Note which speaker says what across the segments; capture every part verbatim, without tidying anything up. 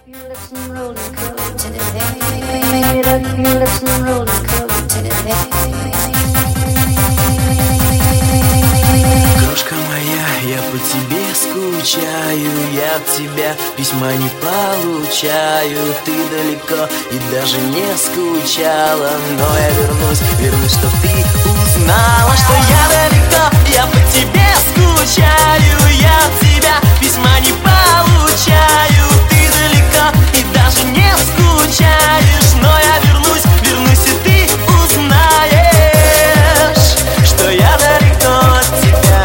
Speaker 1: your lips and roll and curl to the head. Up your lips and roll and curl to the head.
Speaker 2: Крошка моя, я по тебе скучаю, я от тебя письма не получаю. Ты далеко и даже не скучала, но я вернусь, вернусь, чтоб ты узнала, что я далеко, я по тебе скучаю, я от тебя письма не получаю. Ты далеко и даже не скучаешь, но я вернусь, вернусь, и ты узнаешь, что я далеко от тебя.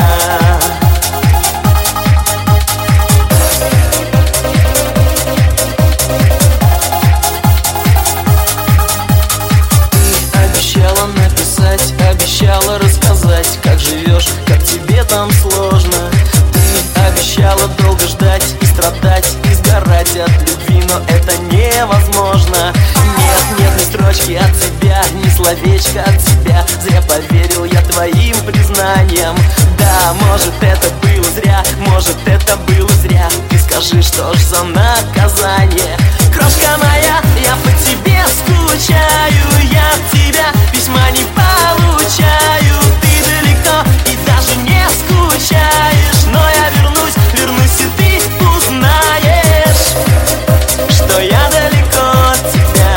Speaker 2: Ты обещала написать, обещала рассказать, как живешь, как тебе там сложно. Ты обещала долго ждать и страдать, и сгорать от любви, но это невозможно. Нет, нет ни строчки от тебя, ни словечка от тебя. Зря поверил я твоим признаниям. Да, может это было зря, может это было зря. Ты скажи, что ж за наказание? Крошка моя, я по тебе скучаю, я от тебя письма не получаю. Ты далеко и даже не скучаешь, но я вернусь, вернусь, и ты узнаешь, что я далеко от тебя.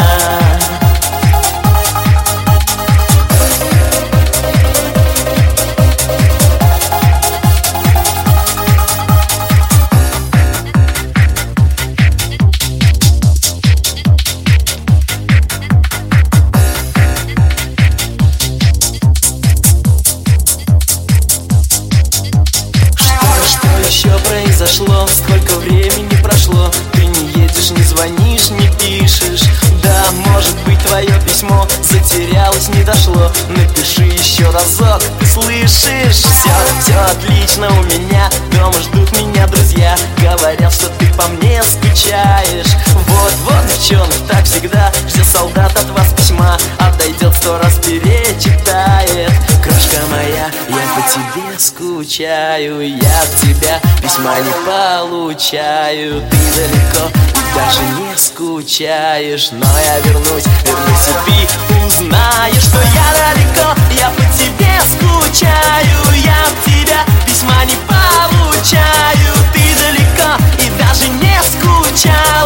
Speaker 2: Что произошло, сколько времени прошло? Ты не едешь, не звонишь, не пишешь. Да, может быть, твое письмо затерялось, не дошло. Напиши еще разок, ты слышишь? Все, все отлично у меня, дома ждут меня друзья. Говорят, что ты по мне скучаешь. Вот, вот, девчонок, так всегда ждет солдат от вас письма, отойдет сто раз перечитает. Крошка моя, я по тебе скучаю, я от тебя письма не получаю. Ты далеко и даже не скучаешь, но я вернусь, вернусь, и ты узнаешь, что я далеко, я по тебе скучаю, я от тебя письма не получаю. Ты далеко и даже не скучала,